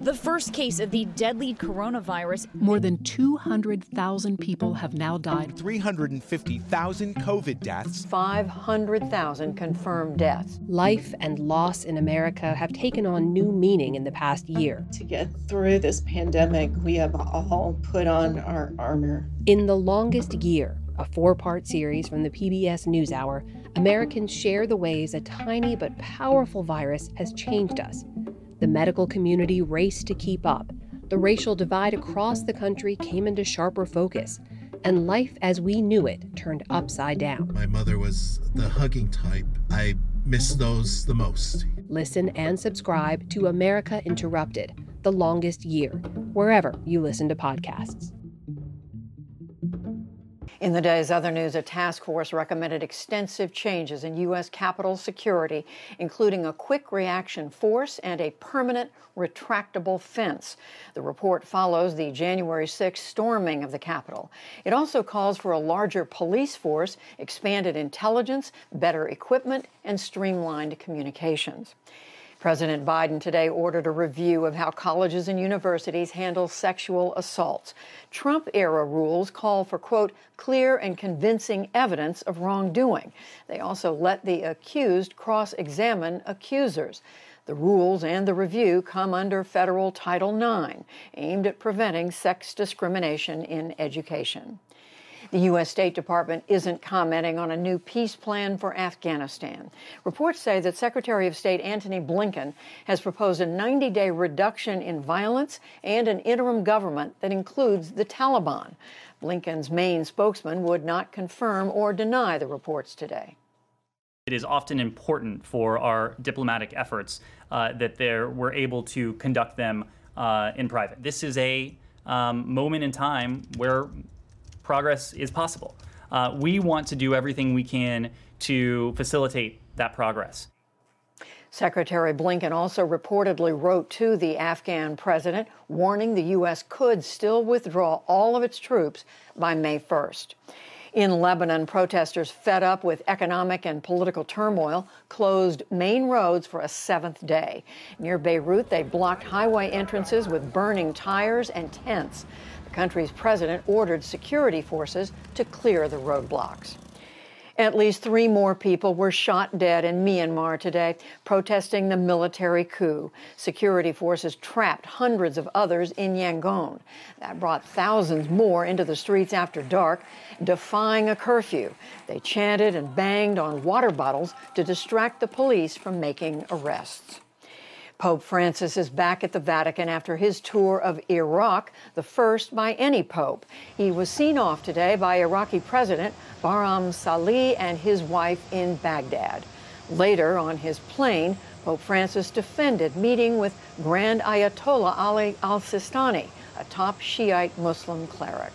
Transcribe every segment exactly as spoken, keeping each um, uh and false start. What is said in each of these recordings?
The first case of the deadly coronavirus. More than two hundred thousand people have now died. three hundred fifty thousand COVID deaths. five hundred thousand confirmed deaths. Life and loss in America have taken on new meaning in the past year. To get through this pandemic, we have all put on our armor. In The Longest Year, a four-part series from the P B S NewsHour, Americans share the ways a tiny but powerful virus has changed us. The medical community raced to keep up. The racial divide across the country came into sharper focus. And life as we knew it turned upside down. My mother was the hugging type. I miss those the most. Listen and subscribe to America Interrupted, The Longest Year, wherever you listen to podcasts. In the day's other news, a task force recommended extensive changes in U S Capitol security, including a quick reaction force and a permanent retractable fence. The report follows the January sixth storming of the Capitol. It also calls for a larger police force, expanded intelligence, better equipment, and streamlined communications. President Biden today ordered a review of how colleges and universities handle sexual assaults. Trump-era rules call for, quote, clear and convincing evidence of wrongdoing. They also let the accused cross-examine accusers. The rules and the review come under federal Title nine, aimed at preventing sex discrimination in education. The U S State Department isn't commenting on a new peace plan for Afghanistan. Reports say that Secretary of State Antony Blinken has proposed a ninety-day reduction in violence and an interim government that includes the Taliban. Blinken's main spokesman would not confirm or deny the reports today. It is often important for our diplomatic efforts uh, that there, we're able to conduct them uh, in private. This is a um, moment in time where progress is possible. Uh, we want to do everything we can to facilitate that progress. Secretary Blinken also reportedly wrote to the Afghan president, warning the U S could still withdraw all of its troops by May first. In Lebanon, protesters fed up with economic and political turmoil closed main roads for a seventh day. Near Beirut, they blocked highway entrances with burning tires and tents. The country's president ordered security forces to clear the roadblocks. At least three more people were shot dead in Myanmar today, protesting the military coup. Security forces trapped hundreds of others in Yangon. That brought thousands more into the streets after dark, defying a curfew. They chanted and banged on water bottles to distract the police from making arrests. Pope Francis is back at the Vatican after his tour of Iraq, the first by any pope. He was seen off today by Iraqi President Barham Salih and his wife in Baghdad. Later on his plane, Pope Francis defended meeting with Grand Ayatollah Ali al-Sistani, a top Shiite Muslim cleric.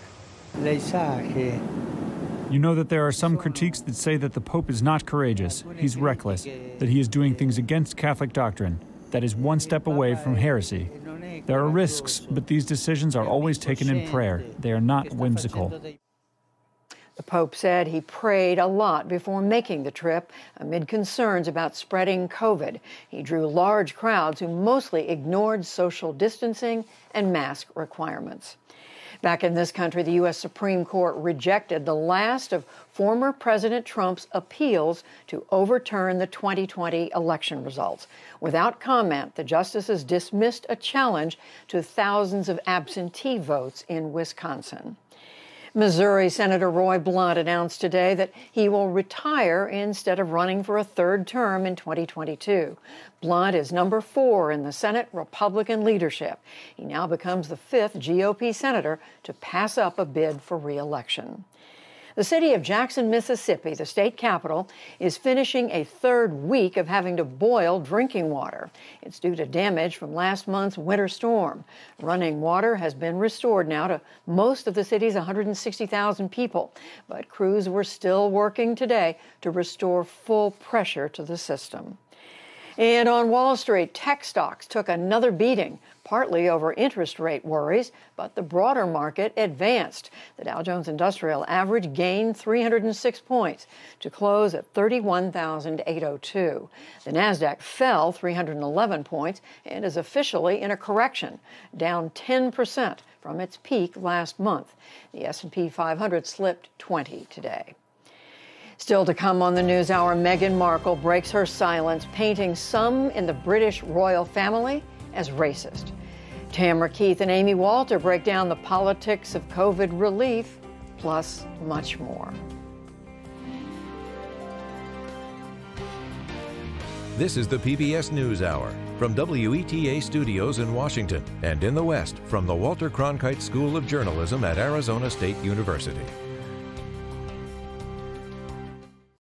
You know that there are some critiques that say that the Pope is not courageous, he's reckless, that he is doing things against Catholic doctrine. That is one step away from heresy. There are risks, but these decisions are always taken in prayer. They are not whimsical. The Pope said he prayed a lot before making the trip amid concerns about spreading COVID. He drew large crowds who mostly ignored social distancing and mask requirements. Back in this country, the U S Supreme Court rejected the last of former President Trump's appeals to overturn the twenty twenty election results. Without comment, the justices dismissed a challenge to thousands of absentee votes in Wisconsin. Missouri Senator Roy Blunt announced today that he will retire instead of running for a third term in twenty twenty-two. Blunt is number four in the Senate Republican leadership. He now becomes the fifth G O P senator to pass up a bid for re-election. The city of Jackson, Mississippi, the state capital, is finishing a third week of having to boil drinking water. It's due to damage from last month's winter storm. Running water has been restored now to most of the city's one hundred sixty thousand people, but crews were still working today to restore full pressure to the system. And on Wall Street, tech stocks took another beating, partly over interest rate worries, but the broader market advanced. The Dow Jones Industrial Average gained three hundred six points to close at thirty-one thousand eight hundred two. The Nasdaq fell three hundred eleven points and is officially in a correction, down ten percent from its peak last month. The S and P five hundred slipped twenty today. Still to come on the NewsHour, Meghan Markle breaks her silence, painting some in the British royal family as racist. Tamara Keith and Amy Walter break down the politics of COVID relief, plus much more. This is the P B S NewsHour from W E T A Studios in Washington and in the West from the Walter Cronkite School of Journalism at Arizona State University.